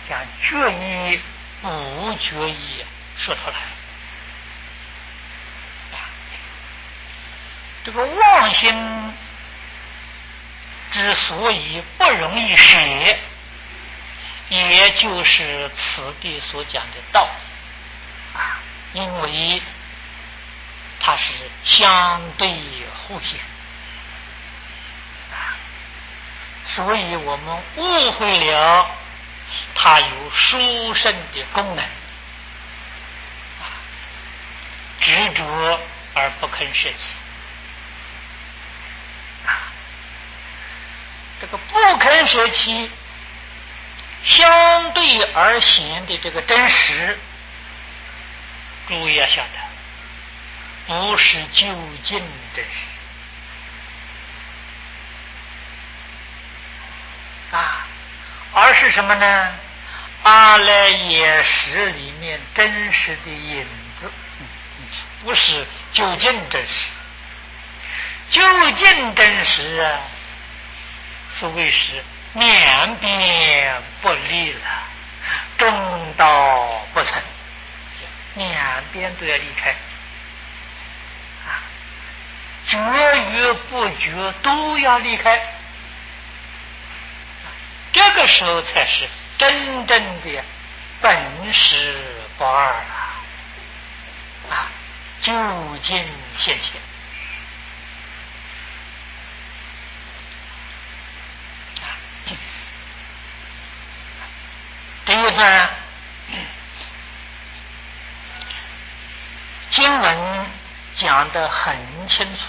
将觉意、不觉意说出来。这个妄心之所以不容易舍，也就是此地所讲的道理因为它是相对互现所以我们误会了它有殊胜的功能执着而不肯舍弃这个不肯舍弃相对而显的这个真实，诸位要晓得，不是究竟真实而是什么呢？阿赖耶识里面真实的影子，不是究竟真实。究竟真实是为是两边不离了，中道不成，两边都要离开觉与不觉都要离开，这个时候才是真正的本实不二究竟现前这一段经文讲得很清楚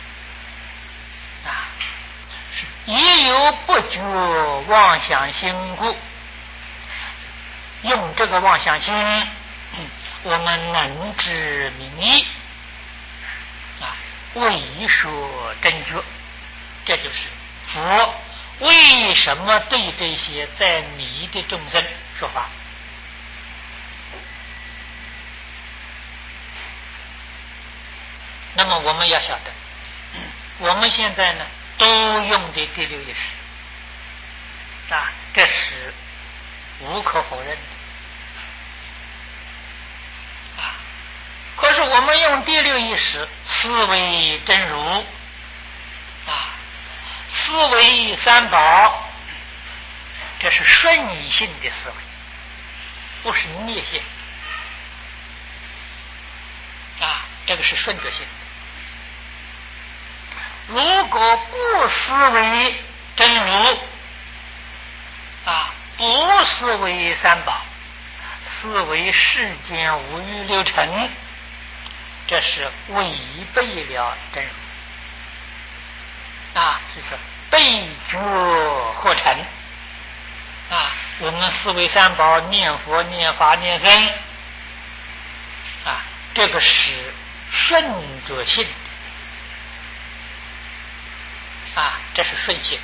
是也有不觉妄想心故，用这个妄想心我们能知明意为说真觉，这就是佛为什么对这些在迷的众生说法。那么我们要晓得我们现在呢都用的第六意识这是无可否认的可是我们用第六意识思维真如思维三宝，这是顺性的思维，不是逆性这个是顺着性的。如果不思维真如不思维三宝，思维世间五欲六尘，这是违背了真如就是背觉或成我们思维三宝，念佛念法念僧这个是顺着性的这是顺性，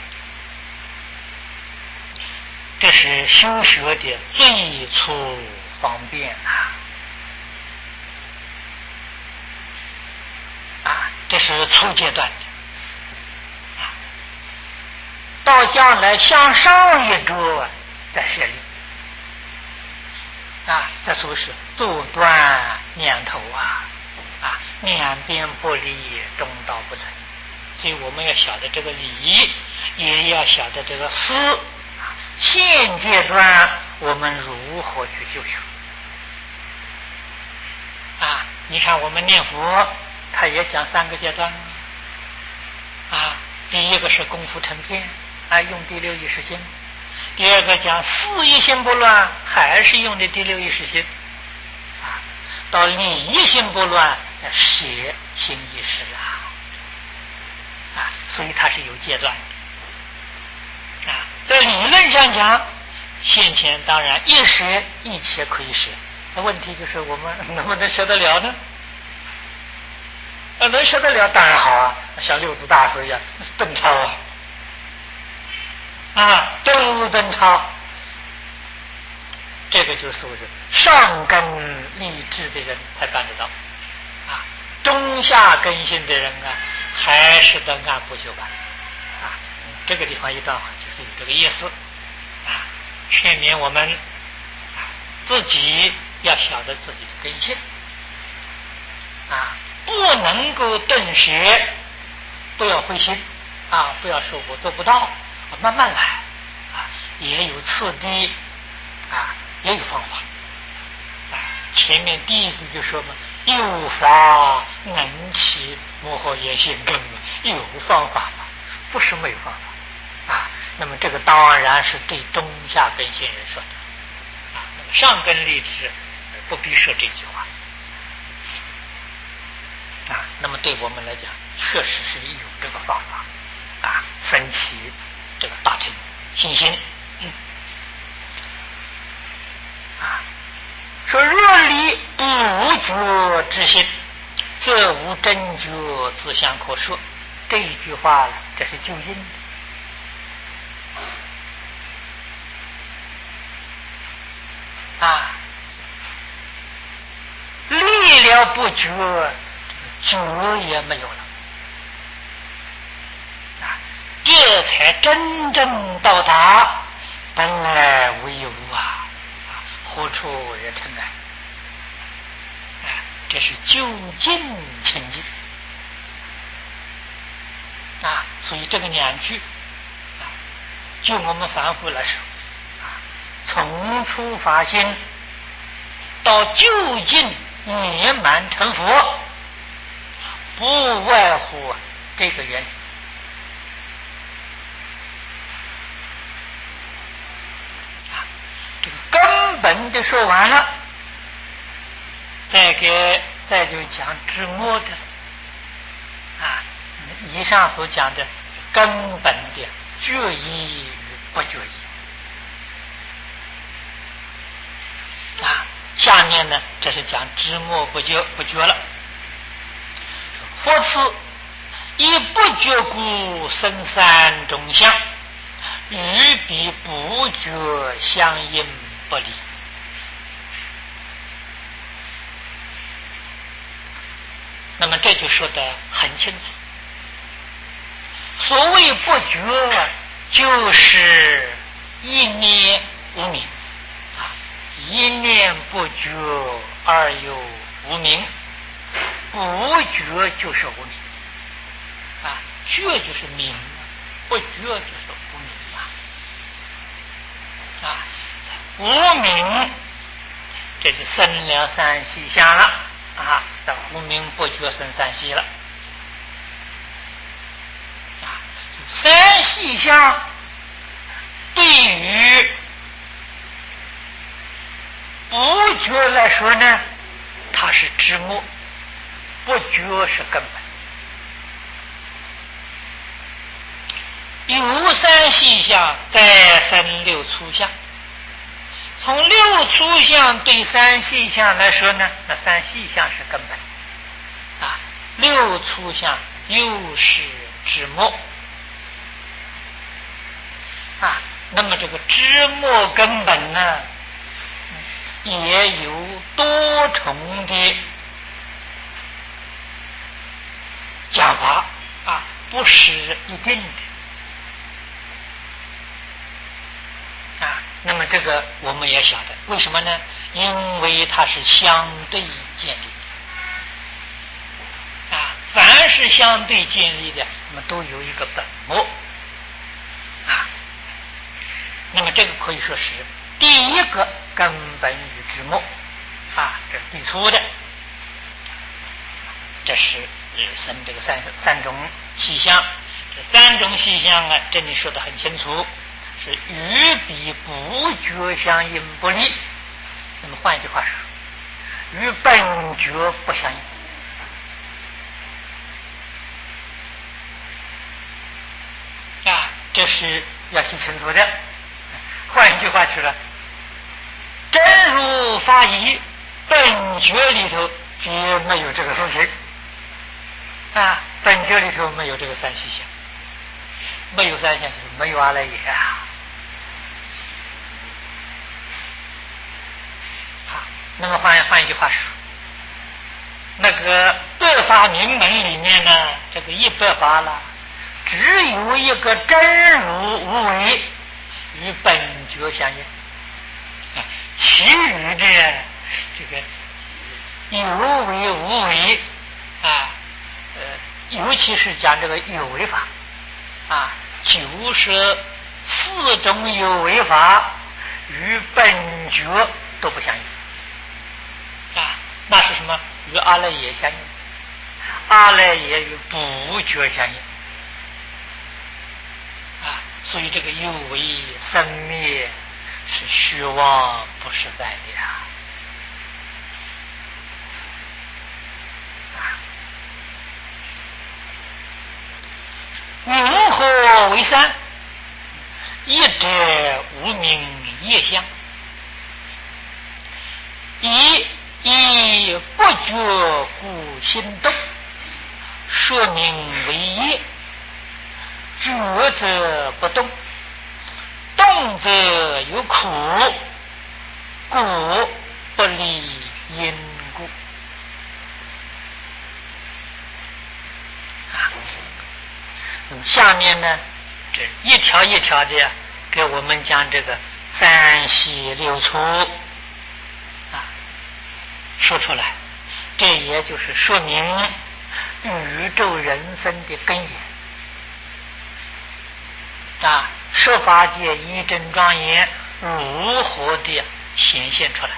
这是修学的最初方便这是初阶段的到将来向上一着再设立这所谓是阻断念头两边不离，中道不成。所以我们要晓得这个理，也要晓得这个思。现阶段我们如何去修学你看我们念佛他也讲三个阶段第一个是功夫成片用第六意识心，第二个讲事业心不乱，还是用的第六意识心到理业心不乱，在舍心意识所以它是有阶段的在理论上讲，现前当然一舍一切可以舍，那问题就是我们能不能舍得了呢？能舍得了当然好像六祖大师一样顿超都顿超，这个就是上根立志的人才办得到中下根性的人还是得按部就班这个地方一段话就是有这个意思劝勉我们自己要晓得自己的根性啊，不能够顿时，不要灰心啊，不要说我做不到，慢慢来啊，也有次第啊，也有方法啊。前面第一句就说嘛，有法能起幕后也性根嘛，有方法嘛，不是没有方法啊。那么这个当然是对中下根性人说的啊，那么上根立志不必说这句话啊。那么对我们来讲，确实是有这个方法啊，升起这个大乘信心。说若离不无觉之心，则无真觉自相可说。这一句话这是究竟的啊，离了不觉，觉也没有了啊，这才真正到达本来无一物啊，何处惹尘埃？这是究竟清净啊！所以这个两句啊，就我们凡夫来说啊，从初发心到究竟圆满成佛，不外乎这个原理啊。这个根本的说完了，再就讲知末的啊，以上所讲的根本的觉意与不觉意啊。下面呢，这是讲知末不觉了。佛此以不觉故生三种相，与彼不觉相应不离。那么这就说得很清楚，所谓不觉，就是一念无明啊，一念不觉而有无明，不觉就是无明啊，觉就是明，不觉就是无明啊，无明这就生了三细相了啊，这无明不觉生三细了啊。三细相对于不觉来说呢，它是知末，不觉是根本。有三细相，再生六粗相。从六粗相对三细相来说呢，那三细相是根本啊，六粗相又是知末啊。那么这个知末根本呢，也有多重的讲法啊，不是一定的。那么这个我们也晓得，为什么呢？因为它是相对建立的啊，凡是相对建立的，那么都有一个本末啊。那么这个可以说是第一个根本与知末啊，这是最初的，这是生这个三种细相。这三种细相啊，这里说得很清楚。是与彼不觉相应不离。那么换一句话说，与本觉不相应啊，这是要记清楚的。换一句话说了，真如法义本觉里头绝没有这个事情啊，本觉里头没有这个三细相，没有三相就是没有阿赖耶啊。那么换一句话说，那个百法明门里面呢，这个100法了，只有一个真如无为与本觉相应，其余的这个有为无为啊，尤其是讲这个有为法啊，94种有为法与本觉都不相应啊，那是什么？与阿赖耶相应，阿赖耶与不觉相应啊，所以这个有为生灭是虚妄不实在的呀。云何为三？一者无明业相，以不觉故心动，说明为业。觉则不动，动则有苦，故不离因故。下面呢，这一条一条的给我们讲这个三细六粗啊，说出来，这也就是说明宇宙人生的根源啊，十法界一真庄严如何的显现出来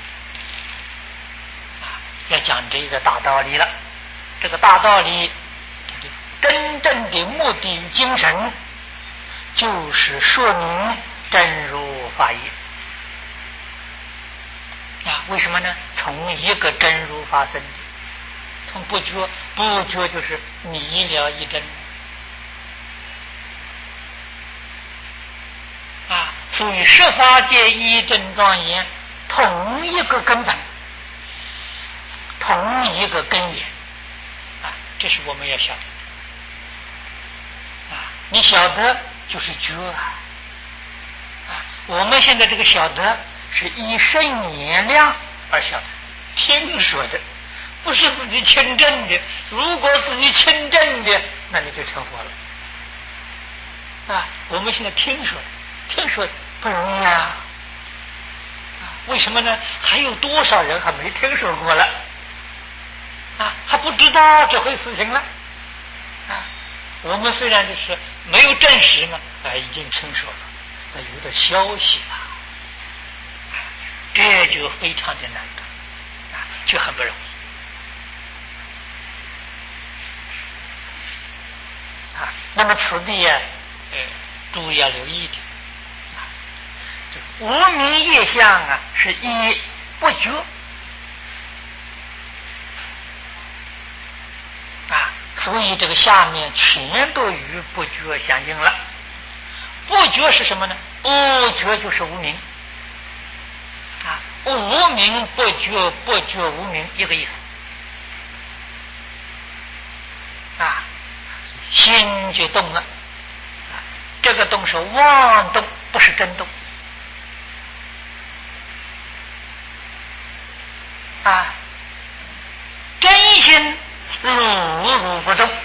啊？要讲这个大道理了，这个大道理真正的目的与精神，就是说明真如法业啊。为什么呢？从一个真如发生的，从不觉，不觉就是迷了一真啊。所以十法界一真庄严，同一个根本，同一个根源啊，这是我们要晓得。你晓得就是觉啊！我们现在这个晓得是依圣言量而晓得，听说的，不是自己亲证的。如果自己亲证的，那你就成佛了啊！我们现在听说的，听说不容易啊！为什么呢？还有多少人还没听说过了啊？还不知道这回事情了啊！我们虽然就是没有证实嘛，已经听说了，这有点消息了，这就非常的难得啊，就很不容易啊。那么此地注意要留意的啊，无明业相啊，是一不觉啊。所以这个下面全都与不觉相应了。不觉是什么呢？不觉就是无明啊，无明不觉，不觉无明，一个意思啊。心就动了啊，这个动是妄动，不是真动啊。真心如不动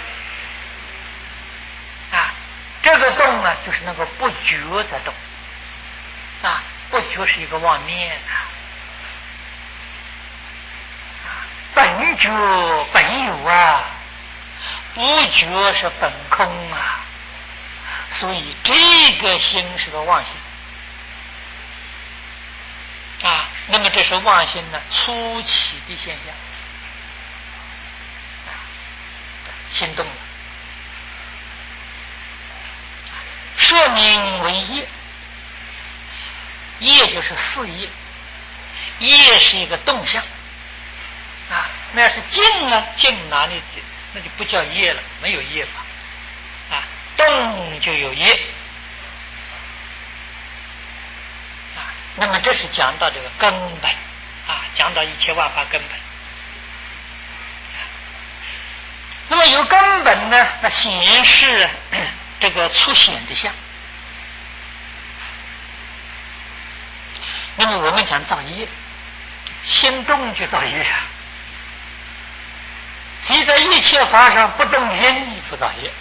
啊，这个动呢，就是那个不觉在动啊，不觉是一个妄念啊，本觉本有啊，不觉是本空啊，所以这个心是个妄心啊。那么这是妄心呢初起的现象。心动了，说明为业，业就是四业，业是一个动向啊。那要是静呢，静哪里去？那就不叫业了，没有业法啊。动就有业啊。那么这是讲到这个根本啊，讲到一切万法根本。那么有根本呢，那显示这个出显的相。那么我们讲造业，心动就造业啊。谁在一切法上不动心，你不造业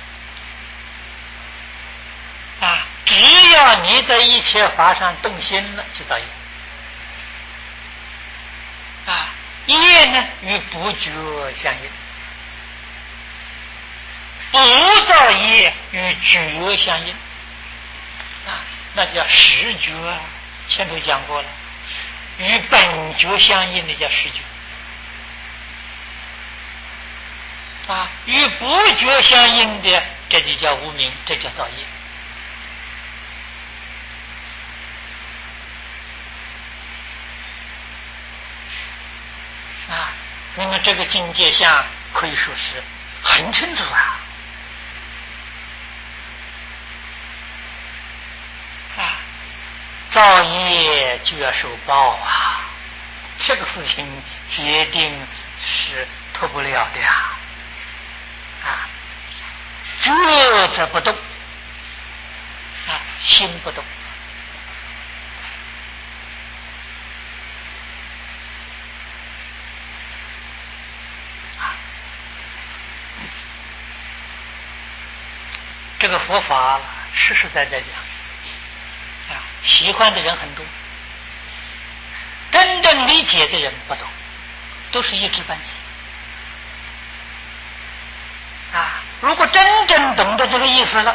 啊。只要你在一切法上动心了，就造业业呢与不觉相应，不造业与觉相应啊，那叫实觉啊。前头讲过了，与本觉相应的叫实觉啊，与不觉相应的这就叫无明，这叫造业。啊，那么这个境界相可以说是很清楚啊！啊，造业就要受报啊，这个事情决定是脱不了的呀！啊，觉则不动，啊，心不动。这个佛法实实在在讲啊，喜欢的人很多，真正理解的人不多，都是一知半解啊。如果真正懂得这个意思了，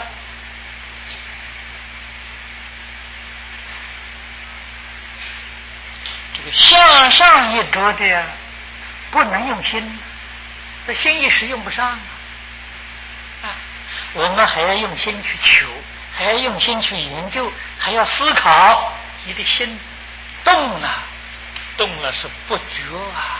这个向上一着的不能用心，这心一时用不上啊。我们还要用心去求，还要用心去研究，还要思考。你的心动了，动了是不觉啊。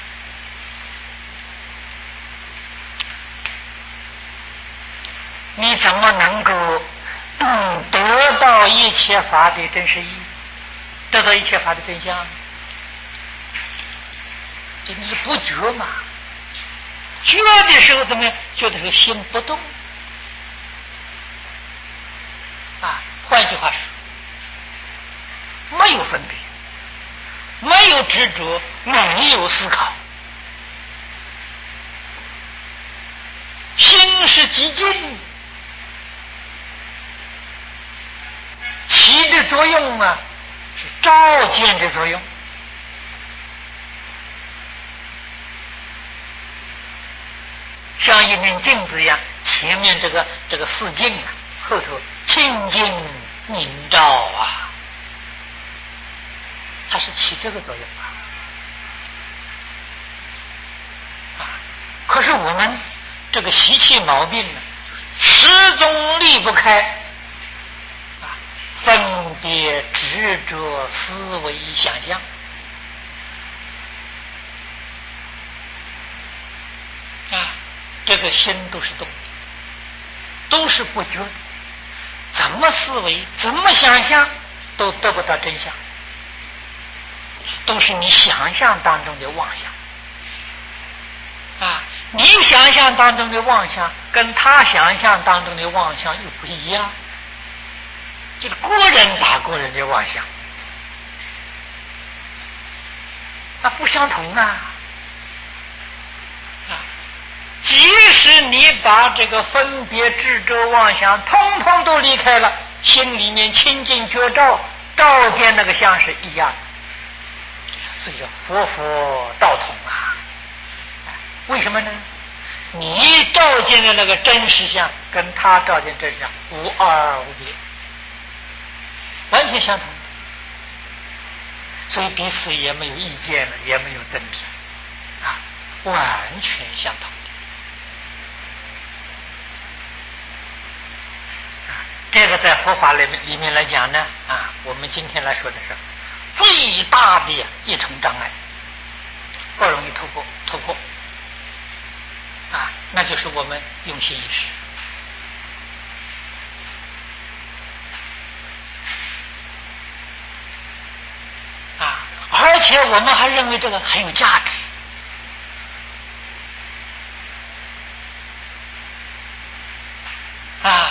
你怎么能够得到一切法的真实意，得到一切法的真相？这是不觉嘛？觉的时候怎么样？觉的时候心不动。啊，换句话说，没有分别，没有执着，没有思考，心是极静，起的作用啊，是照见的作用。像一面镜子一样，前面这个四镜啊，后头清净明照啊，它是起这个作用啊。可是我们这个习气毛病呢，始终离不开啊，分别执着思维想象啊，这个心都是动的，都是不觉的。怎么思维，怎么想象，都得不到真相，都是你想象当中的妄想啊！你想象当中的妄想，跟他想象当中的妄想又不一样，就是国人打国人的妄想，那不相同啊！即使你把这个分别执着妄想通通都离开了，心里面清净觉照，照见那个相是一样的，所以说佛佛道同啊。为什么呢？你照见的那个真实相跟他照见真实相无二无别，完全相同的，所以彼此也没有意见了，也没有争执啊，完全相同。这个在佛法里面来讲呢，啊，我们今天来说的是最大的一重障碍，不容易突破，啊，那就是我们用心意识，啊，而且我们还认为这个很有价值，啊。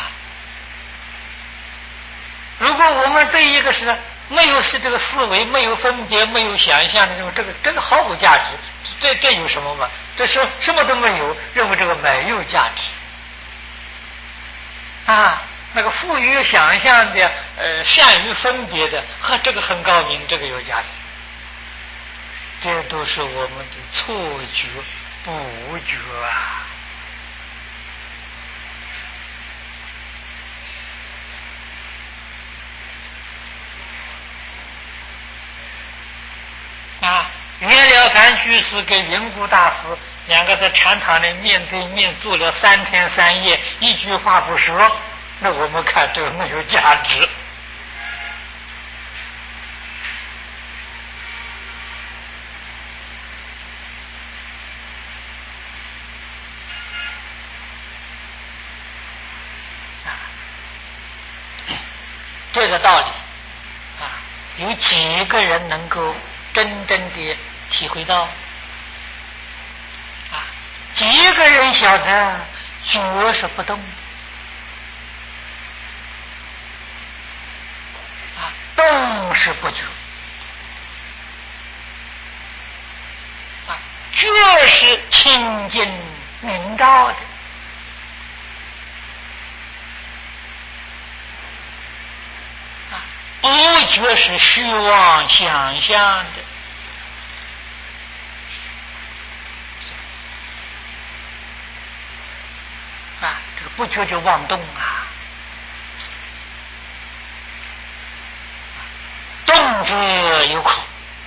如果我们对一个是没有是这个思维，没有分别，没有想象的这个这个毫无价值，这有什么嘛？这是什么都没有，认为这个没有价值啊。那个富于想象的，善于分别的，这个很高明，这个有价值这都是我们的错觉、不觉啊！袁了凡居士跟云谷大师两个在禅堂里面对面坐了3天3夜，一句话不说，那我们看这个没有价值。这个道理有几个人能够真正的体会到？几个人晓得觉是不动的，动是不觉，觉是清净明照的。不觉是虚妄想象的。这个不觉就妄动动之有苦。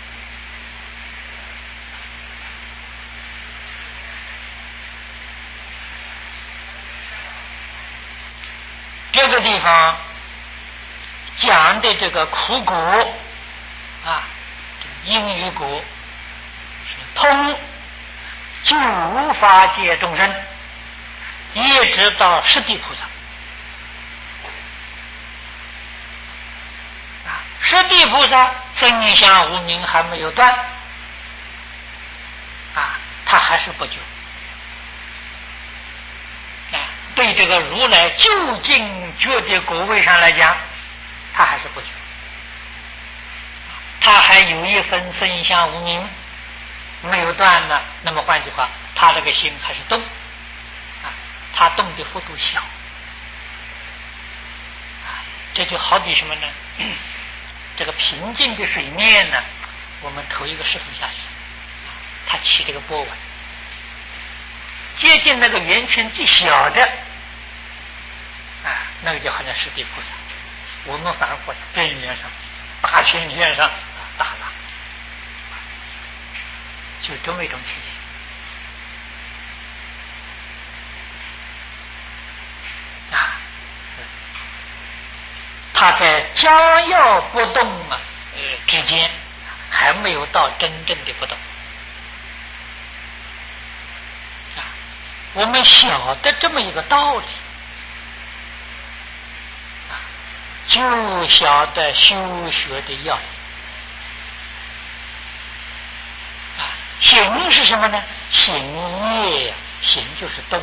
这个地方讲的这个苦果因与果是通诸法界众生，一直到十地菩萨。十地菩萨生相无明还没有断他还是不觉。对这个如来究竟觉的果位上来讲，他还是不觉，他还有一份生相无明没有断呢。那么换句话，他这个心还是动他动的幅度小这就好比什么呢？这个平静的水面呢，我们投一个石头下去，它起这个波纹，接近那个圆圈最小的那个就好像十地菩萨。我们反而活在边缘上，大圈圈上大浪，就这么一种情形。他在将要不动之间，还没有到真正的不动我们晓得这么一个道理就晓得修学的要领行是什么呢？行业，行就是动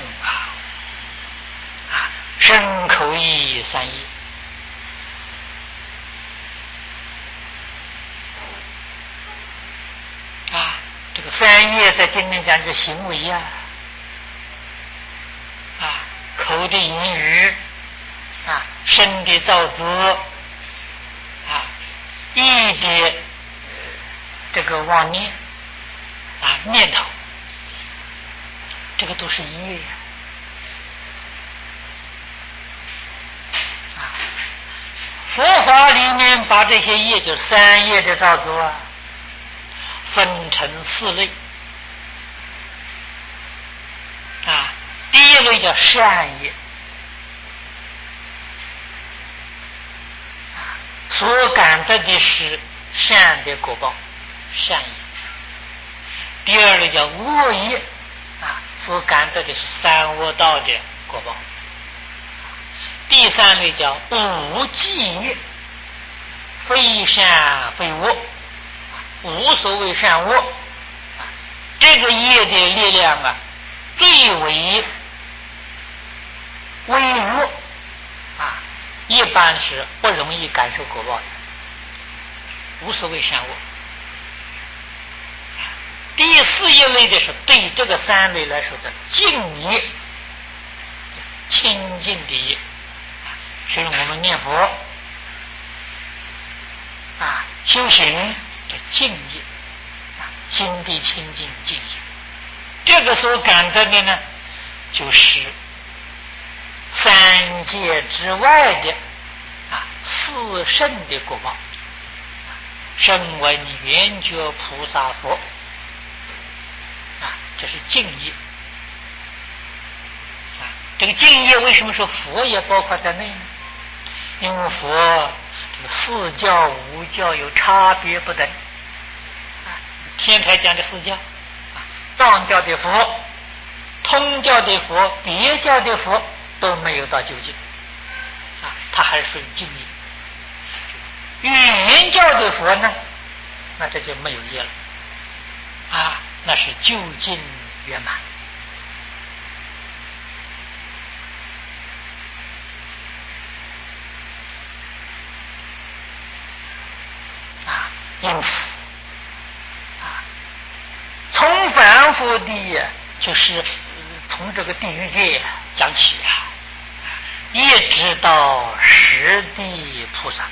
身口意三业。这个三业在经里讲是行为口的言语身的造作意的这个妄念念头，这个都是业佛法里面把这些业，就三业的造作分成4类第一类叫善业所感得的是善的果报，善业。第二类叫恶业所感得的是三恶道的果报。第三类叫无记业，非善非恶，无所谓善恶这个业的力量最为微弱一般是不容易感受果报的，无所谓善恶。第4一类的是对这个3类来说的净业，清净的业，所以我们念佛修行的净业心地清净净业。这个所感得的呢，就是三界之外的四圣的果报。声闻缘觉菩萨佛这是净业这个净业为什么说佛也包括在内呢？因为佛这个四教五教有差别不等天台讲的四教藏教的佛、通教的佛、别教的佛都没有到究竟它还是属于净业。语言教的佛呢，那这就没有业了那是究竟圆满因此从凡夫的就是从这个地狱界讲起一直到十地菩萨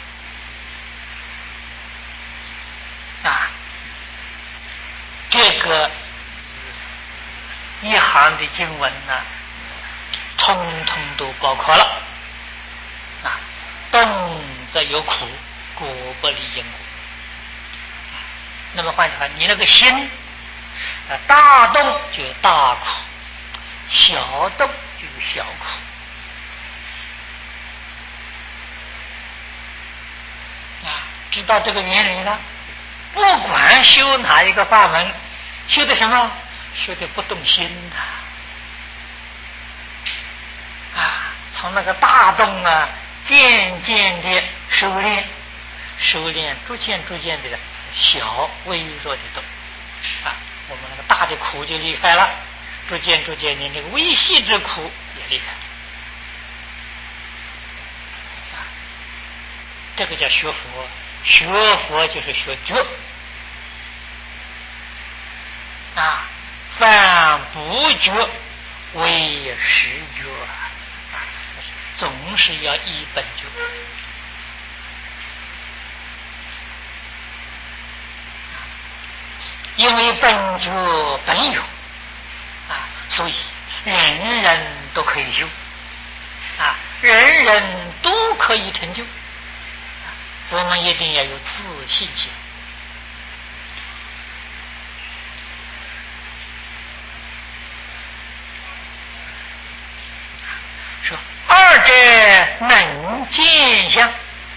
这个一行的经文呢，通通都包括了动则有苦，果不离因果。那么换句话，你那个心大动就有大苦，小动就有小苦知道这个原理了，不管修哪一个法门，修的什么？修的不动心从那个大动渐渐的收敛，逐渐的小微弱的动我们那个大的苦就离开了，逐渐的那个微细之苦也离开了这个叫学佛。学佛就是学觉凡不觉为实觉总是要依本觉因为本觉本有所以人人都可以修人人都可以成就我们一定要有自信心说二者能见相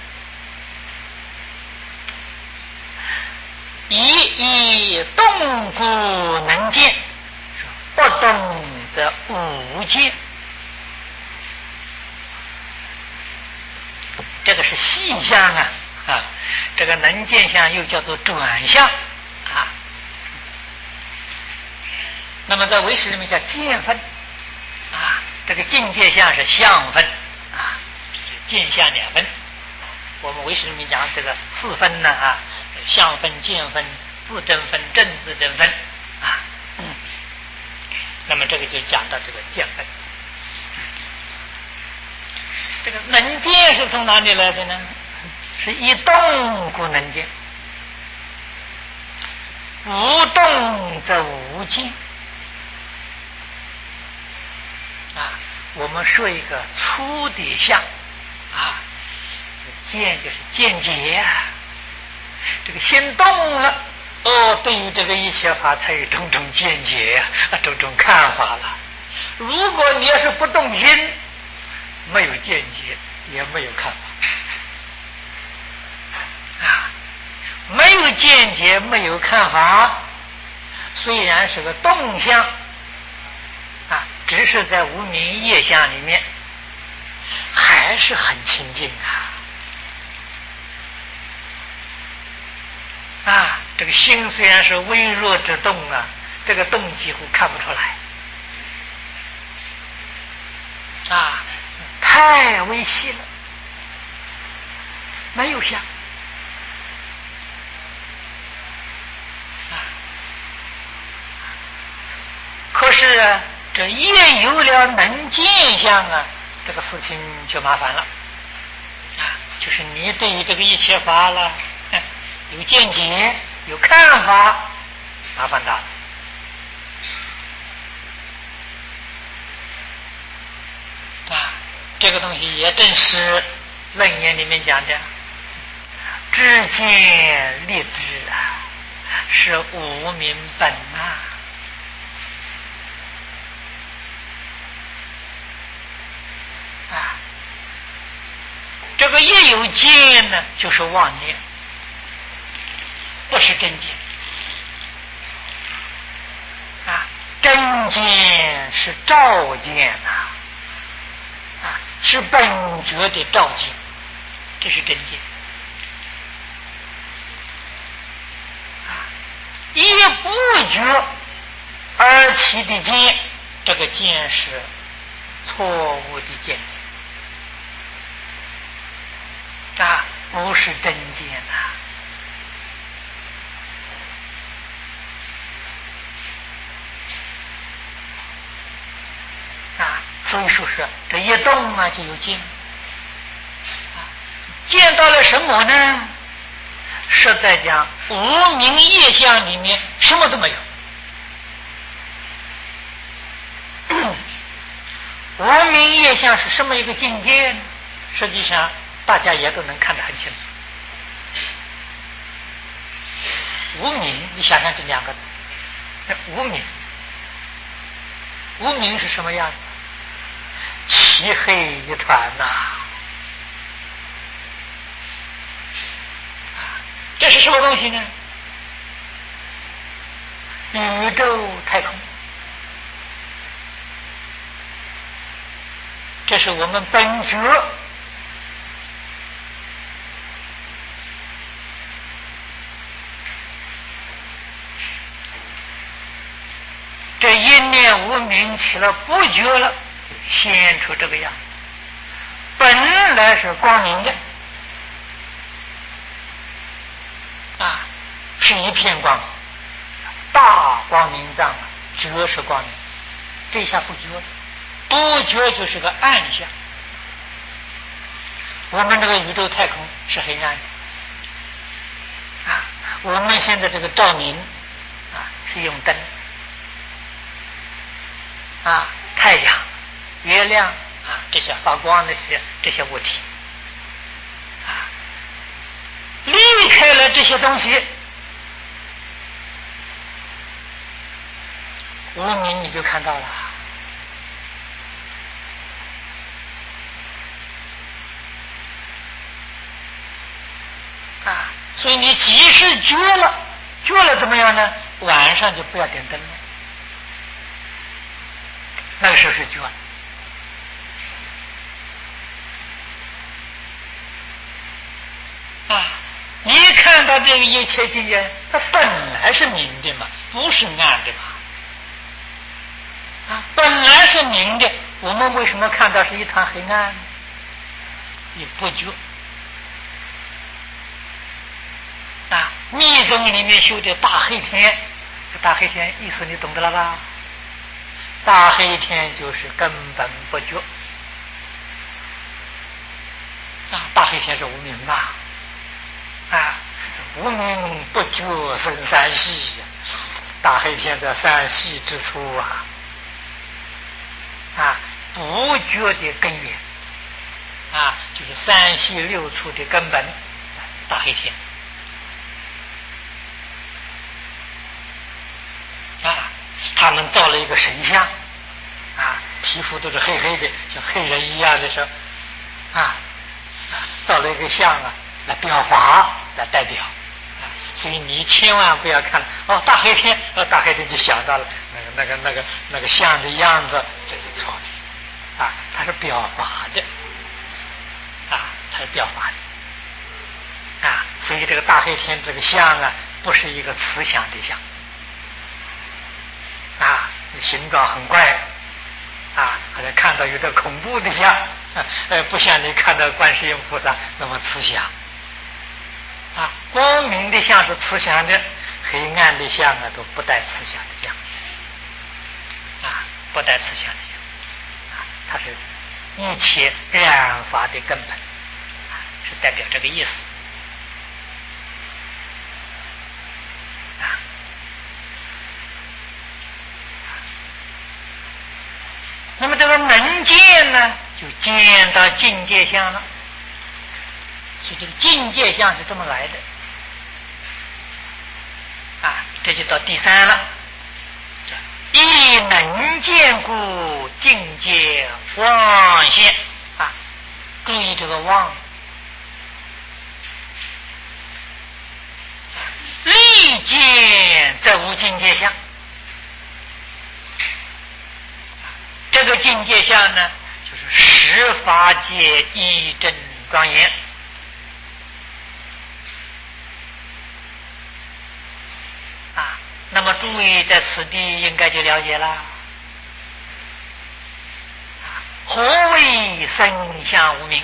一动故能见不动则无见这个是细相这个能见相又叫做转相那么在唯识里面叫见分这个境界相是相分见相两分。我们唯识里面讲这个四分呢相分、见分、自证分、正自证分那么这个就讲到这个见分。这个能见是从哪里来的呢？是一动故能见，无动则无见我们说一个粗的相见就是见解这个心动了对于这个一切法才有种种见解种种看法了。如果你要是不动心，没有见解也没有看法没有见解没有看法，虽然是个动相只是在无明业相里面还是很清净这个心虽然是微弱之动这个动几乎看不出来太微细了，没有相可是这越有了能见相这个事情就麻烦了就是你对于这个一切法了有见解有看法麻烦大了。这个东西也正是楞严里面讲的，知见立知啊，是无明本啊。这个一有见呢，就是妄念，不是真见。真见是照见是本觉的照见，这是真见。一不觉而起的见，这个见是错误的见解，不是真见所以说是这一动就有见，见到了什么呢？实在讲，无明业相里面什么都没有。无明业相是什么一个境界呢？实际上大家也都能看得很清楚。无明，你想想这两个字，无明，无明是什么样子？漆黑一团这是什么东西呢？宇宙太空，这是我们本觉。这一念无明起了不觉了，现出这个样子。本来是光明的是一片光，大光明藏，觉是光明。这下不觉了，不觉就是个暗象。我们这个宇宙太空是黑暗的我们现在这个照明是用灯太阳、月亮这些发光的这些物体离开了这些东西，无明你就看到了所以你即使觉了怎么样呢？晚上就不要点灯了，那个时候是觉你看到这个一切境界，它本来是明的嘛，不是暗的嘛本来是明的，我们为什么看到是一团黑暗呢？你不觉密宗里面修的大黑天，大黑天意思你懂得了吧？大黑天就是根本不觉大黑天是无明吧无明不觉生三系，大黑天在三系之初不觉的根源就是三系六处的根本，大黑天他们造了一个神像皮肤都是黑黑的，像黑人一样的时候造了一个像来表法，来代表所以你千万不要看大黑天大黑天就想到了那个像的样子，这是错的它是表法的它是表法的所以这个大黑天这个像不是一个慈祥的像形状很怪好像看到有点恐怖的像不像你看到观世音菩萨那么慈祥光明的像是慈祥的，黑暗的像都不带慈祥的像不带慈祥的像它是一切染法的根本是代表这个意思见呢，就见到境界相了。所以这个境界相是这么来的啊，这就到第三了。亦能见故，境界妄现啊！注意这个妄字，立见则无境界相。这个境界相呢，就是十法界一真庄严。那么注意，在此地应该就了解了，何谓生相无明？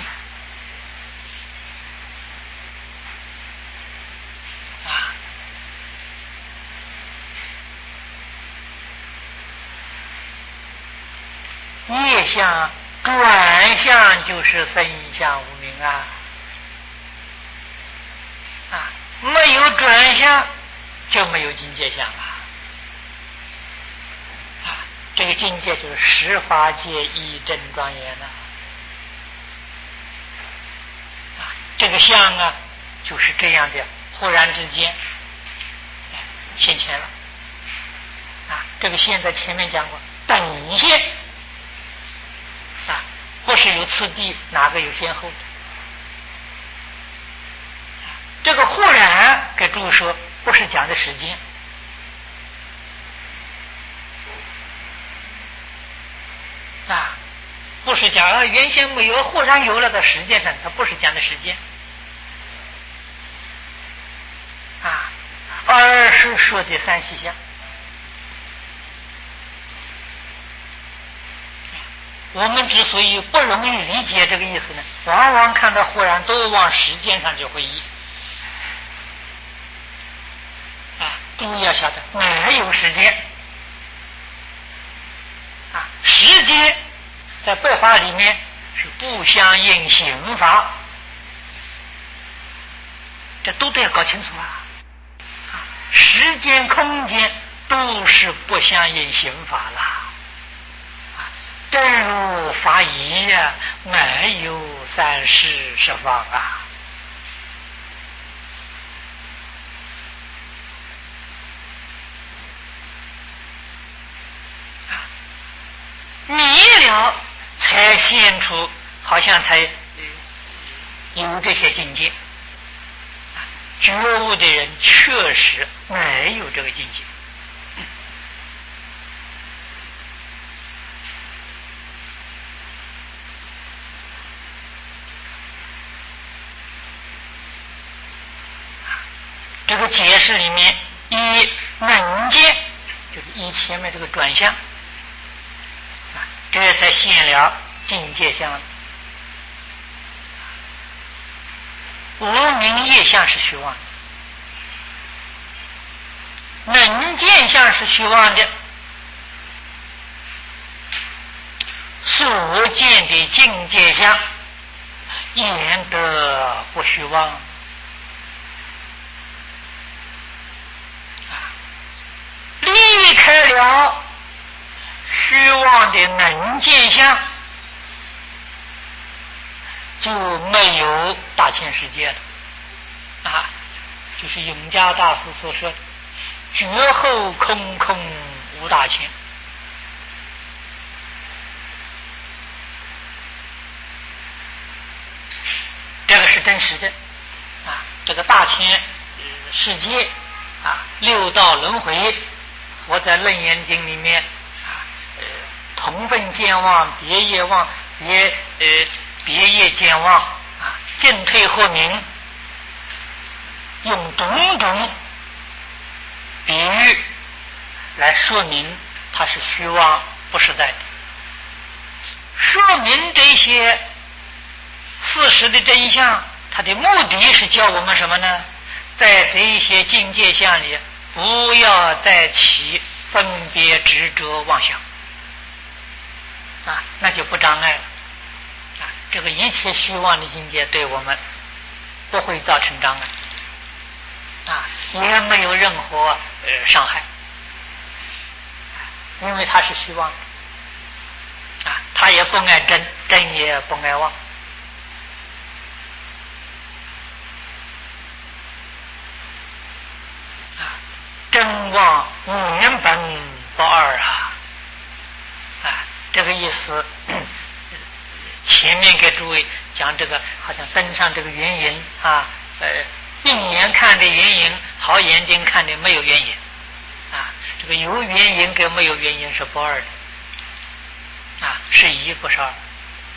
业相转向就是生相无明啊！没有转向就没有境界相了。这个境界就是十法界一真庄严了。这个相啊，就是这样的，忽然之间现前了。这个现在前面讲过，等现不是有次第，哪个有先后的？这个忽然给注说，不是讲的时间。不是讲原先没有，忽然有了，在时间上，它不是讲的时间而是说的三细相。我们之所以不容易理解这个意思呢，往往看到忽然都往时间上就会移都要晓得哪有时间时间在白法里面是不相应刑法，这都得要搞清楚时间空间都是不相应刑法啦。正如法仪没有三世十方迷了才现出，好像才有这些境界。觉悟的人确实没有这个境界。这个解释里面，一能见就是以前面这个转向这才现了境界相。无明业相是虚妄的，能见相是虚妄的，所见的境界相言得不虚妄。离开了虚妄的能见相，就没有大千世界了就是永嘉大师所说的觉后空空无大千。这个是真实的这个大千世界六道轮回，佛在楞严经里面同分见望、别业望、别业见望进退或明，用种种比喻来说明它是虚妄不实在的，说明这些事实的真相。它的目的是教我们什么呢？在这一些境界相里，不要再起分别执着妄想那就不障碍了这个一切虚妄的境界对我们不会造成障碍也没有任何伤害，因为它是虚妄的它他也不爱真，真也不爱妄。真妄原本不二啊！这个意思，前面给诸位讲这个，好像登上这个原因啊，病眼看的原因，好眼睛看的没有原因啊。这个有原因跟没有原因是不二的啊，是一不是二啊，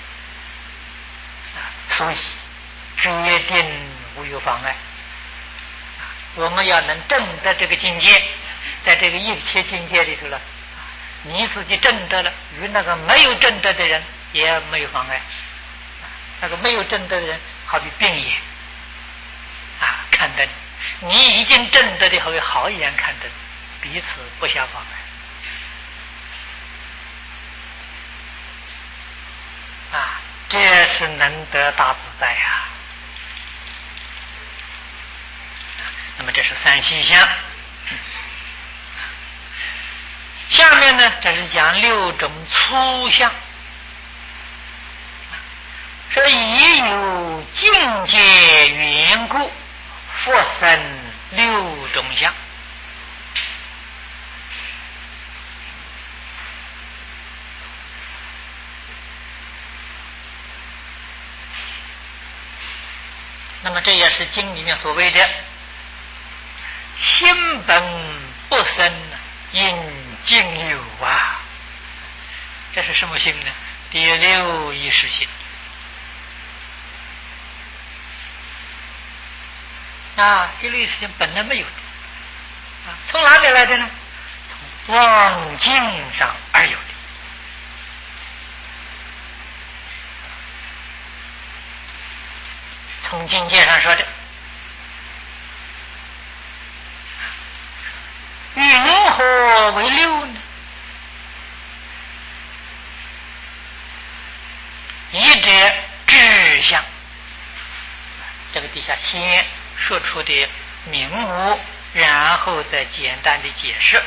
所以决定无有妨碍。我们要能证得这个境界，在这个一切境界里头了，你自己证得了，与那个没有证得的人也没有妨碍。那个没有证得的人，好比病眼啊，看得你已经证得的，好比好眼看得，彼此不相妨碍啊，这是能得大自在呀。那么这是三细相。下面呢，这是讲六种粗相。说已有境界缘故，复生六种相。那么这也是经里面所谓的心本不生，因境有啊。这是什么心呢？第六意识心啊。第六意识心本来没有的啊，从哪里来的呢？从妄境上而有的。从境界上说的，云何为六呢？一者志向，这个底下先说出的名目，然后再简单的解释。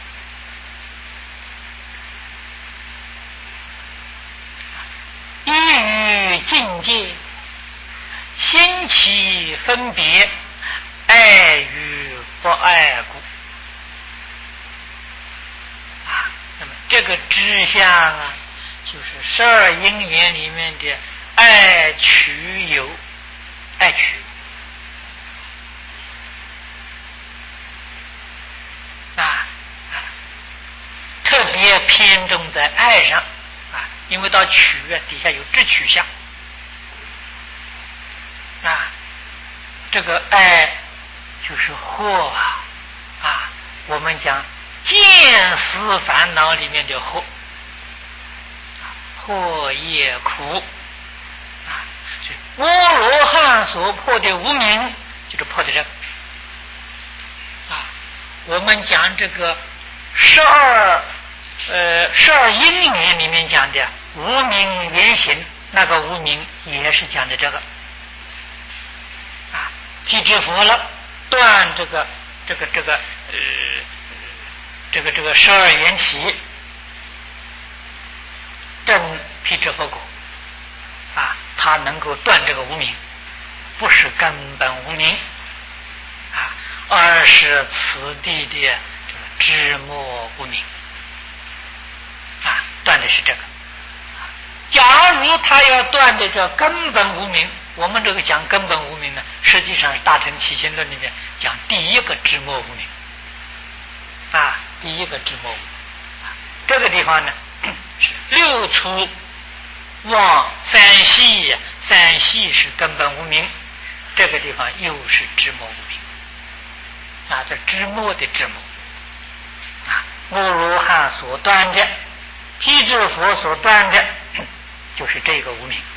依于境界，心起分别，爱与不爱故啊。那么这个志向啊，就是12因缘里面的爱取有，爱取特别偏重在爱上啊，因为到取底下有知取向啊，这个爱就是惑啊，我们讲见思烦恼里面的惑，惑业苦啊，阿罗汉所破的无明，就是破的这个啊。我们讲这个12因缘里面讲的无明原形，那个无明也是讲的这个啊。辟支佛了，断这个12缘起，证辟支佛果啊，他能够断这个无明，不是根本无明啊，而是此地的知末无明啊，断的是这个。假如他要断的这根本无明，我们这个讲根本无明呢，实际上是大乘起心论里面讲第一个知末无明啊，第一个知末无明啊。这个地方呢是六粗妄三细，三细是根本无明，这个地方又是知末无明啊，这知末的知末啊，阿罗汉所断的，辟支佛所断的，就是这个无明